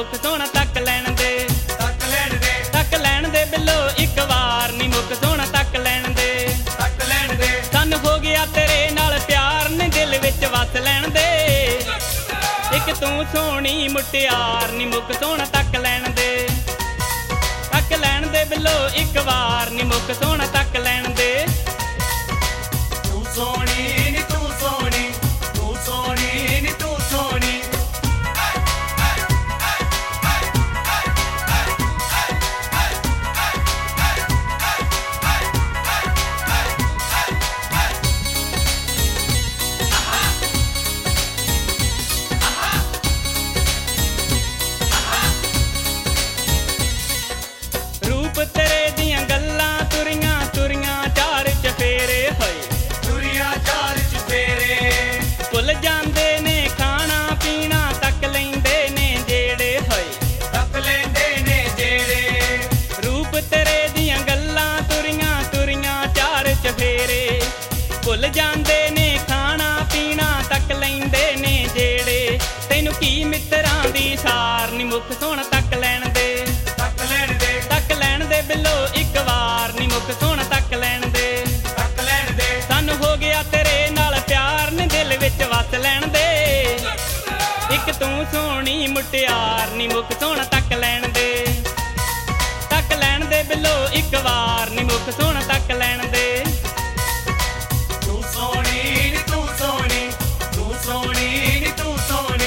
ਮੁੱਖ ਸੋਹਣਾ ਤੱਕ ਲੈਣ ਦੇ ਤੱਕ ਲੈਣ ਦੇ ਤੱਕ ਲੈਣ ਦੇ ਬਿੱਲੋ ਇੱਕ ਵਾਰ ਨੀ ਮੁੱਖ ਸੋਹਣਾ ਤੱਕ ਲੈਣ ਦੇ ਤੱਕ ਲੈਣ ਦੇ ਸਾਨੂੰ ਹੋ ਗਿਆ ਤੇਰੇ ਨਾਲ ਪਿਆਰ ਨੀ ਦਿਲ ਵਿੱਚ ਵਸ ਲੈਣ ਦੇ ਇੱਕ ਤੂੰ ਸੋਹਣੀ ਮੁਟਿਆਰ ਨੀ ਮੁੱਖ ਸੋਹਣਾ ਤੱਕ ਲੈਣ ਦੇ ਤੱਕ ਲੈਣ ਦੇ ਬਿੱਲੋ ਇੱਕ ਵਾਰ ਨੀ ਮੁੱਖ ਸੋਹਣਾ ਤੱਕ ਲੈਣ ਦੇ ਤੂੰ ਸੋਹਣੀ ਨੀ ਤੂੰ ਸੋਹਣੀ ਤੂੰ ਸੋਹਣੀ ਨੀ ਤੂੰ ਸੋਹਣੀ ਰੂਪ ਤੇਰੇ ਦੀਆਂ ਗੱਲਾਂ ਤੁਰੀਆਂ ਤੁਰੀਆਂ ਚਾਰ ਚਫੇਰੇ ਹੋਏ ਦੁਨੀਆ ਚਾਰ ਚੁਫੇਰੇ ਭੁੱਲ ਜਾਂਦੇ ਨੇ ਖਾਣਾ ਪੀਣਾ ਤੱਕ ਲੈਂਦੇ ਨੇ ਜਿਹੜੇ ਹੋਏ ਤੱਕ ਲੈਂਦੇ ਨੇ ਜਿਹੜੇ ਰੂਪ ਤੇਰੇ ਦੀਆਂ ਗੱਲਾਂ ਤੁਰੀਆਂ ਤੁਰੀਆਂ ਚਾਰ ਚਫੇਰੇ ਭੁੱਲ ਜਾਂਦੇ ਨੇ ਖਾਣਾ ਪੀਣਾ ਤੱਕ ਲੈਂਦੇ ਨੇ ਜਿਹੜੇ ਤੈਨੂੰ ਕੀ ਮਿੱਤਰਾਂ ਦੀ ਸਾਰ ਨੀ ਮੁੱਖ ਸੋਹਣਾ ਤੱਕ ਲੈਣ ਦੇ ਤੱਕ ਲੈਣ ਦੇ ਤੱਕ ਲੈਣ ਦੇ ਬਿੱਲੋ ਇੱਕ ਵਾਰ ਨੀ ਮੁੱਖ ਸੋਹਣਾ ਤੱਕ ਲੈਣ ਦੇ ਤੱਕ ਲੈਣ ਦੇ ਸਾਨੂੰ ਹੋ ਗਿਆ ਤੇਰੇ ਨਾਲ ਪਿਆਰ ਨੀ ਦਿਲ ਵਿੱਚ ਵਸ ਲੈਣ ਦੇ ਇੱਕ ਤੂੰ ਸੋਹਣੀ ਮੁਟਿਆਰ ਨੀ ਮੁੱਖ ਸੋਹਣਾ ਤੱਕ ਲੈਣ ਦੇ ਤੱਕ ਲੈਣ ਦੇ ਬਿੱਲੋ ਇੱਕ ਵਾਰ ਨੀ ਮੁੱਖ ਸੋਹਣਾ ਤੱਕ ਲੈਣ ਦੇ ਤੂੰ ਸੋਹਣੀ ਨੀ ਤੂੰ ਸੋਹਣੀ ਤੂੰ ਸੋਹਣੀ ਨੀ ਤੂੰ ਸੋਹਣੀ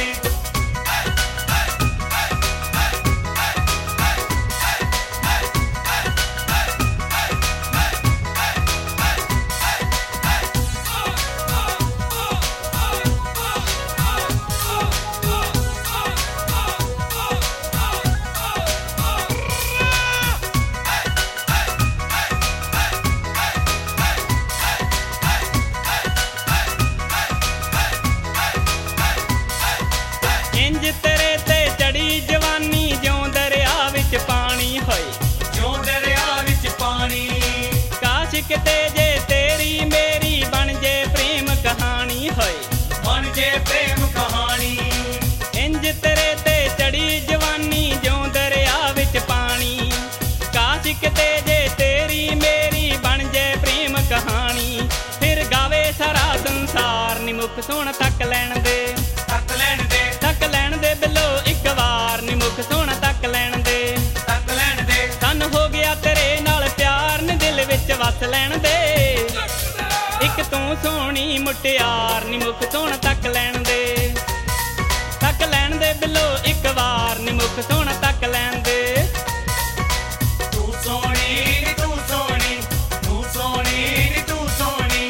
ਇੰਜ ਤੇਰੇ ਤੇ ਚੜੀ ਜਵਾਨੀ ਜਿਉਂ ਦਰਿਆ ਵਿੱਚ ਪਾਣੀ ਹੋਏ ਜਿਉਂ ਦਰਿਆ ਵਿੱਚ ਪਾਣੀ ਕਾਸ਼ ਕਿਤੇ ਜੇ ਤੇਰੀ ਮੇਰੀ ਬਣ ਜੇ ਪ੍ਰੇਮ ਕਹਾਣੀ ਹੋਏ ਬਣ ਜੇ ਪ੍ਰੇਮ ਕਹਾਣੀ ਇੰਜ ਤੇਰੇ ਤੇ ਚੜੀ ਜਵਾਨੀ ਜਿਉਂ ਦਰਿਆ ਵਿੱਚ ਪਾਣੀ ਕਾਸ਼ ਕਿਤੇ ਜੇ ਤੇਰੀ ਮੇਰੀ ਬਣ ਜੇ ਪ੍ਰੇਮ ਕਹਾਣੀ ਫਿਰ ਗਾਵੇ ਸਾਰਾ ਸੰਸਾਰ ਨੀ ਮੁੱਖ ਸੋਹਣਾ ਤੱਕ ਲੈਣ ਦੇ ਤੱਕ ਲੈਣ ਦੇ ਤੱਕ ਲੈਣ ਦੇ ਬਿੱਲੋ ਇੱਕ ਵਾਰ ਨੀ ਮੁੱਖ ਸੋਹਣਾ ਤੱਕ ਲੈਣ ਦੇ ਤੱਕ ਲੈਣ ਦੇ ਸਾਨੂੰ ਹੋ ਗਿਆ ਤੇਰੇ ਨਾਲ ਪਿਆਰ ਨੀ ਦਿਲ ਵਿੱਚ ਵਸ ਲੈਣ ਦੇ ਇੱਕ ਤੂੰ ਸੋਹਣੀ ਮੁਟਿਆਰ ਨੀ ਮੁੱਖ ਸੋਹਣਾ ਤੱਕ ਲੈਣ ਦੇ ਤੱਕ ਲੈਣ ਦੇ ਬਿੱਲੋ ਇੱਕ ਵਾਰ ਨੀ ਮੁੱਖ ਸੋਹਣਾ ਤੱਕ ਲੈਣ ਦੇ ਤੂੰ ਸੋਹਣੀ ਨੀ ਤੂੰ ਸੋਹਣੀ ਤੂੰ ਸੋਹਣੀ ਨੀ ਤੂੰ ਸੋਹਣੀ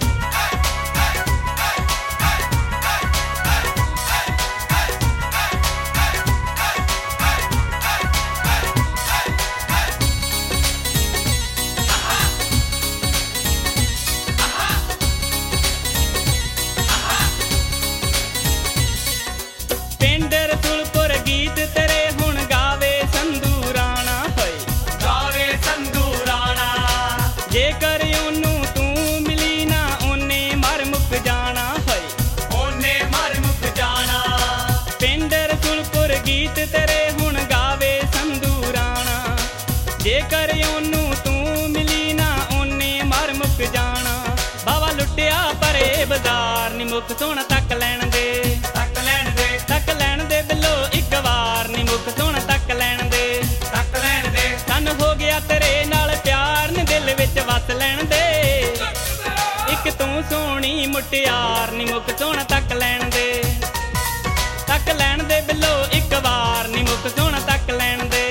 ਪਿੰਡ ਰਸੂਲਪੁਰ ਗੀਤ ਤੇਰੇ ਹੁਣ ਗਾਵੇ ਸੰਧੂ ਰਾਣਾ ਹੋਏ ਗਾਵੇ ਸੰਧੂ ਰਾਣਾ ਜੇਕਰ ਉਹਨੂੰ ਤੂੰ ਮਿਲੀ ਨਾ ਉਹਨੇ ਮਰ ਮੁੱਕ ਜਾਣਾ ਹੋਏ ਉਹਨੇ ਮਰ ਮੁੱਕ ਜਾਣਾ ਪਿੰਡ ਰਸੂਲਪੁਰ ਗੀਤ ਤੇਰੇ ਹੁਣ ਗਾਵੇ ਸੰਧੂ ਰਾਣਾ ਜੇਕਰ ਉਹਨੂੰ ਤੂੰ ਮਿਲੀ ਨਾ ਉਹਨੇ ਮਰ ਮੁੱਕ ਜਾਣਾ ਬਾਵਾ ਲੁੱਟਿਆ ਪਰੇ ਬਾਜ਼ਾਰ ਨੀ ਮੁੱਖ ਸੋਹਣਾ ਤੱਕ ਲੈਣ ਦੇ ਤੱਕ ਲੈਣ ਦੇ ਤੱਕ ਲੈਣ ਦੇ ਬਿੱਲੋ ਇੱਕ ਵਾਰ ਨੀ ਮੁੱਖ ਸੋਹਣਾ ਤੱਕ ਲੈਣ ਦੇ ਤੱਕ ਲੈਣ ਦੇ ਸਾਨੂੰ ਹੋ ਗਿਆ ਤੇਰੇ ਨਾਲ ਪਿਆਰ ਨੀ ਦਿਲ ਵਿੱਚ ਵਸ ਲੈਣ ਦੇ ਇੱਕ ਤੂੰ ਸੋਹਣੀ ਮੁਟਿਆਰ ਨੀ ਮੁੱਖ ਸੋਹਣਾ ਤੱਕ ਲੈਣ ਦੇ ਤੱਕ ਲੈਣ ਦੇ ਬਿੱਲੋ ਇੱਕ ਵਾਰ ਨੀ ਮੁੱਖ ਸੋਹਣਾ ਤੱਕ ਲੈਣ ਦੇ